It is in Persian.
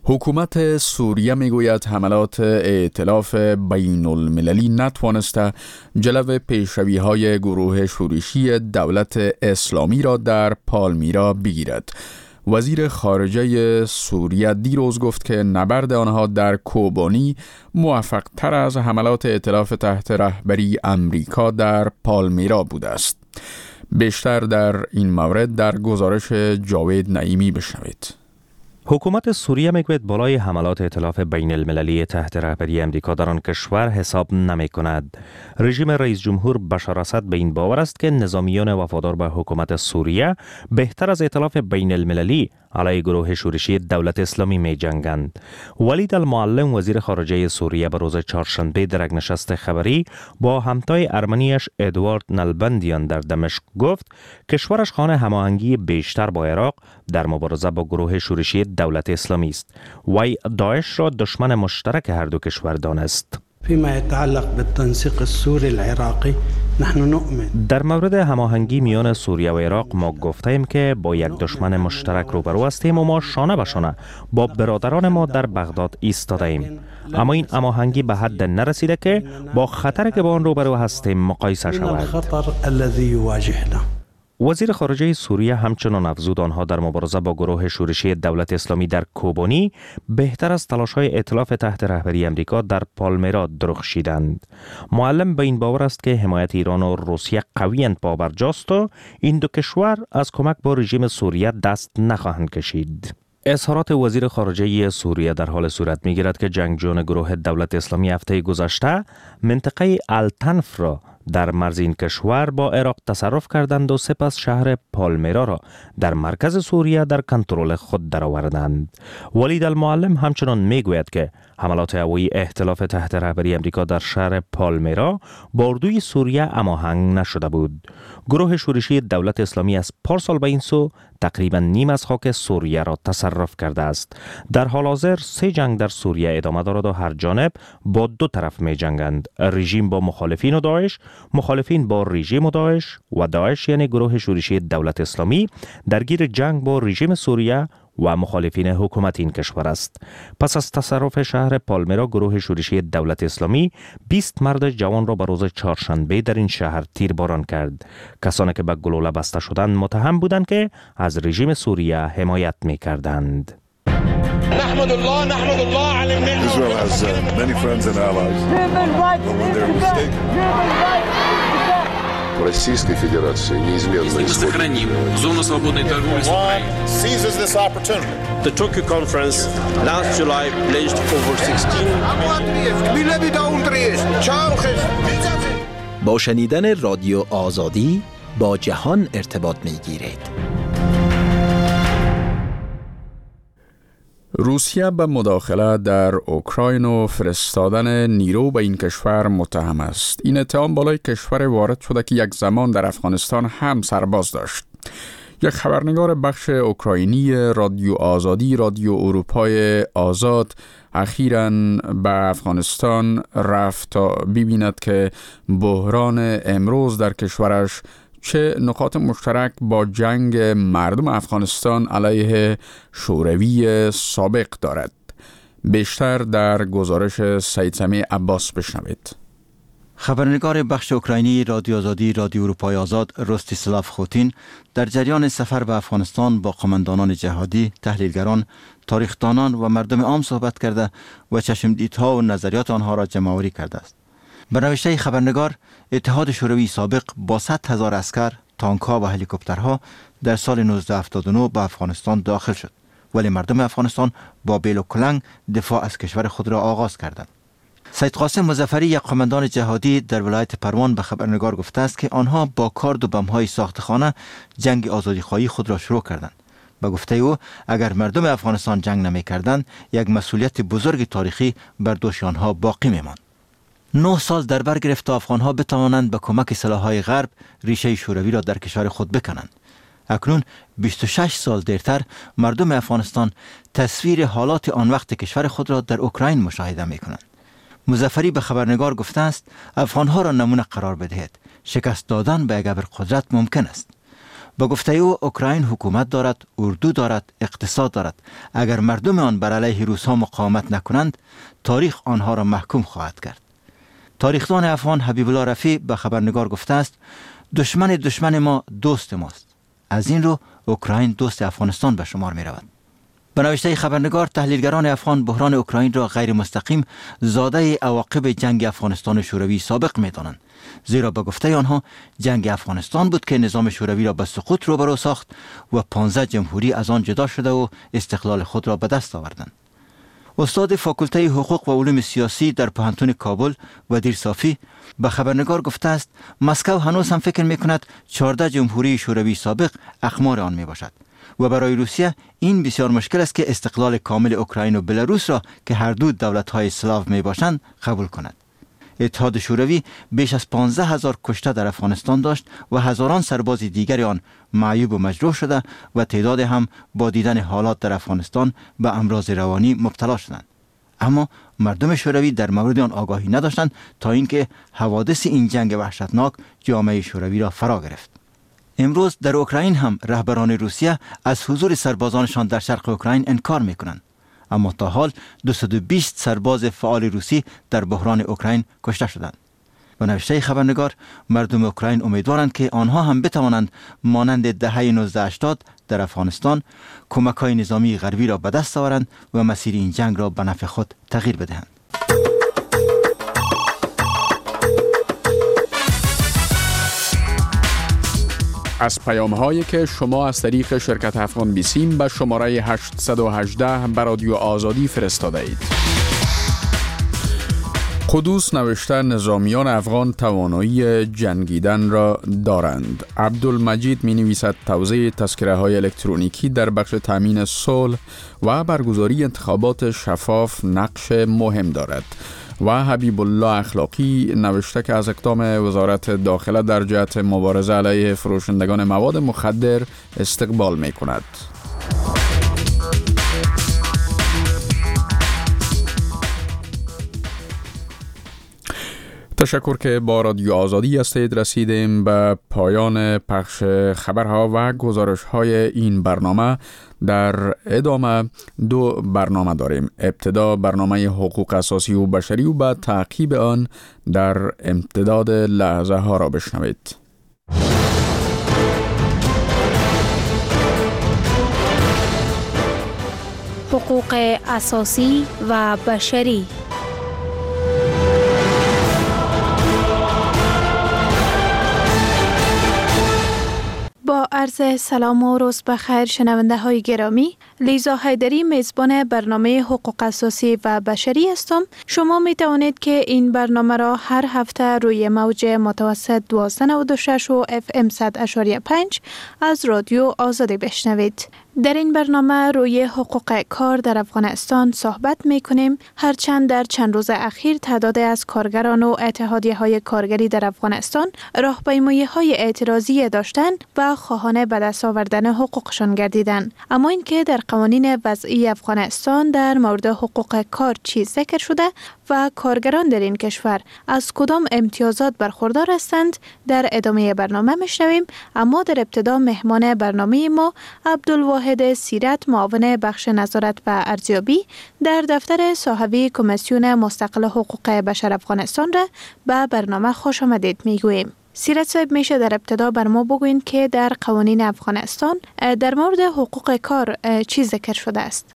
حکومت سوریه میگوید حملات ائتلاف بین المللی نتوانسته جلو پیشروی‌های گروه شورشی دولت اسلامی را در پالمیرا بگیرد. وزیر خارجه سوریه دیروز گفت که نبرد آنها در کوبانی موفق تر از حملات ائتلاف تحت رهبری امریکا در پالمیرا بوده است. بیشتر در این مورد در گزارش جاوید نعیمی بشنوید. حکومت سوریه میگوید بالای حملات ائتلاف بین المللی تحت رهبری امریکا در آن کشور حساب نمی کند. رژیم رئیس جمهور بشار اسد به این باور است که نظامیان وفادار به حکومت سوریه بهتر از ائتلاف بین المللی علیه گروه شورشی دولت اسلامی می جنگند. ولید المعلم وزیر خارجه سوریه به روز چهارشنبه در یک نشست خبری با همتای ارمنیش ادوارد نلبندیان در دمشق گفت کشورش خواهان هماهنگی بیشتر با عراق در مبارزه با گروه شورشی دولت اسلامی است. وی داعش را دشمن مشترک هر دو کشور دانست. فيما يتعلق بالتنسيق السوري العراقي نحن نؤمن. در مورد هماهنگی میان سوریه و عراق ما گفتیم که با یک دشمن مشترک روبرو هستیم و ما شانه به شانه با برادران ما در بغداد ایستاده ایم. اما این هماهنگی به حد نرسیده که با خطری که با آن روبرو هستیم مقایسه شود. وزیر خارجه سوریه همچنان افزود آنها در مبارزه با گروه شورشی دولت اسلامی در کوبانی بهتر از تلاش‌های ائتلاف تحت رهبری امریکا در پالمیرا درخشیدند. معلم به این باور است که حمایت ایران و روسیه قویاً پابرجاست و این دو کشور از کمک با رژیم سوریه دست نخواهند کشید. اظهارات وزیر خارجه سوریه در حال صورت می‌گیرد که جنگجویان گروه دولت اسلامی هفته گذشته منطقه التنف را در مرز این کشور با عراق تصرف کردند و سپس شهر پالمیرا را در مرکز سوریه در کنترل خود درآوردند. ولید المعلم همچنان میگوید که حملات هوایی ائتلاف تحت رهبری امریکا در شهر پالمیرا با اردوی سوریه هماهنگ نشده بود. گروه شورشی دولت اسلامی از پارسال به این سو تقریبا نیم از خاک سوریه را تصرف کرده است. در حال حاضر 3 جنگ در سوریه ادامه دارد و هر جانب با دو طرف می جنگند. رژیم با مخالفین و داعش، مخالفین با رژیم و داعش یعنی گروه شورشی دولت اسلامی درگیر جنگ با رژیم سوریه و مخالفین حکومت این کشور است. پس از تصرف شهر پالمیرا گروه شورشی دولت اسلامی 20 مرد جوان را به روز چهارشنبه در این شهر تیرباران کرد. کسانی که به گلوله بسته شدند متهم بودند که از رژیم سوریه حمایت می‌کردند. نحمد الله على النعمة. Israel has many friends and allies. Российской Федерации неизменно сохраним зону свободной торговли с Украиной. seizes this opportunity. The Tokyo conference last July pledged over 16 با شنیدن رادیو آزادی با جهان ارتباط می‌گیرید. روسیه به مداخله در اوکراین و فرستادن نیرو به این کشور متهم است. این اتهام بالای کشور وارد شده که یک زمان در افغانستان هم سرباز داشت. یک خبرنگار بخش اوکراینی رادیو آزادی، رادیو اروپای آزاد، اخیراً به افغانستان رفت تا ببیند که بحران امروز در کشورش چه نقاط مشترک با جنگ مردم افغانستان علیه شوروی سابق دارد. بیشتر در گزارش سید سمیع عباس بشنوید. خبرنگار بخش اوکراینی رادیو آزادی، رادیو اروپای آزاد رستیسلاف خوتین در جریان سفر به افغانستان با قماندانان جهادی، تحلیلگران، تاریخدانان و مردم عام صحبت کرده و چشمدیدها و نظریات آنها را جمع‌آوری کرده است. به نوشته خبرنگار، اتحاد شوروی سابق با 100,000 عسکر، تانک‌ها و هلیکوپترها در سال 1979 به افغانستان داخل شد، ولی مردم افغانستان با بیل و کلنگ دفاع از کشور خود را آغاز کردند. سید قاسم مظفری، یک قماندان جهادی در ولایت پروان، به خبرنگار گفته است که آنها با کارد و بم‌های ساختخانه جنگ آزادی‌خواهی خود را شروع کردند. به گفته او، اگر مردم افغانستان جنگ نمی‌کردند، یک مسئولیت بزرگ تاریخی بر دوش آنها باقی می‌ماند. 9 سال در بر گرفت تا افغان‌ها بتوانند به کمک سلاح‌های غرب ریشه شوروی را در کشور خود بکنند. اکنون 26 سال دیرتر مردم افغانستان تصویر حالات آن وقت کشور خود را در اوکراین مشاهده می‌کنند. مظفری به خبرنگار گفته است افغان‌ها را نمونه قرار بدهید. شکست دادن به یک ابرقدرت ممکن است. به گفته او اوکراین حکومت دارد، اردو دارد، اقتصاد دارد. اگر مردم آن بر علیه روس‌ها مقاومت نکنند، تاریخ آنها را محکوم خواهد کرد. تاریخدان افغان حبیب الله رفیع به خبرنگار گفته است دشمن ما دوست ماست. از این رو اوکراین دوست افغانستان به شمار می رود. به نوشته خبرنگار، تحلیلگران افغان بحران اوکراین را غیر مستقیم زاده عواقب جنگ افغانستان شوروی سابق می دانند. زیرا به گفته آنها جنگ افغانستان بود که نظام شوروی را به سقوط روبرو ساخت و 15 جمهوری از آن جدا شده و استقلال خود را به دست آوردند. استاد فاکولته حقوق و علوم سیاسی در پوهنتون کابل ودیر صافی به خبرنگار گفته است مسکو هنوز هم فکر می کند 14 جمهوری شوروی سابق اخمار آن می باشد و برای روسیه این بسیار مشکل است که استقلال کامل اوکراین و بلاروس را که هر دو دولت‌های اسلاو می باشند قبول کند. اتحاد شوروی بیش از 15,000 کشته در افغانستان داشت و هزاران سرباز دیگر آن معیوب و مجروح شده و تعداد هم با دیدن حالات در افغانستان به امراض روانی مبتلا شدند. اما مردم شوروی در مورد آن آگاهی نداشتند تا اینکه حوادث این جنگ وحشتناک جامعه شوروی را فرا گرفت. امروز در اوکراین هم رهبران روسیه از حضور سربازانشان در شرق اوکراین انکار میکنند. اما تا حال 220 سرباز فعال روسی در بحران اوکراین کشته شدند. به نوشته خبرنگار، مردم اوکراین امیدوارند که آنها هم بتوانند مانند دهه 1980 در افغانستان کمک‌های نظامی غربی را به دست آورند و مسیر این جنگ را به نفع خود تغییر بدهند. از پیام‌هایی که شما از طریق شرکت افغان بیسیم به شماره 818 به رادیو آزادی فرستاده اید. قدوس نوشته نظامیان افغان توانایی جنگیدن را دارند. عبدالمجید می نویسد توزیع تذکره های الکترونیکی در بخش تامین صلح و برگزاری انتخابات شفاف نقش مهم دارد. و حبیب الله اخلاقی نوشته که از اقدام وزارت داخله در جهت مبارزه علیه فروشندگان مواد مخدر استقبال می کند. تشکر که با رادیو آزادی هستید. رسیدیم به پایان پخش خبرها و گزارش‌های این برنامه. در ادامه 2 برنامه داریم. ابتدا برنامه حقوق اساسی و بشری و بعد تعقیب آن در امتداد لحظه ها را بشنوید. حقوق اساسی و بشری. با عرض سلام و روز بخیر شنونده های گرامی، لیزا حیدری میزبان برنامه حقوق اساسی و بشری هستم. شما می توانید که این برنامه را هر هفته روی موج متوسط 1296 و FM 100.5 از رادیو آزادی بشنوید. در این برنامه روی حقوق کار در افغانستان صحبت می کنیم، هرچند در چند روز اخیر تعداد از کارگران و اتحادیه های کارگری در افغانستان راهپیمایی های اعتراضی داشتند و خواهان به دست آوردن حقوقشان گردیدند. اما اینکه در قوانین وضعی افغانستان در مورد حقوق کار چی ذکر شده و کارگران در این کشور از کدام امتیازات برخوردار هستند در ادامه برنامه میشنویم. اما در ابتدا مهمان برنامه ما عبدالواحد سیرت، معاون بخش نظارت و ارزیابی در دفتر صاحبی کمیسیون مستقل حقوق بشر افغانستان را به برنامه خوش آمدید میگوییم. سیرت صاحب، میشه در ابتدا بر ما بگوین که در قوانین افغانستان در مورد حقوق کار چی ذکر شده است؟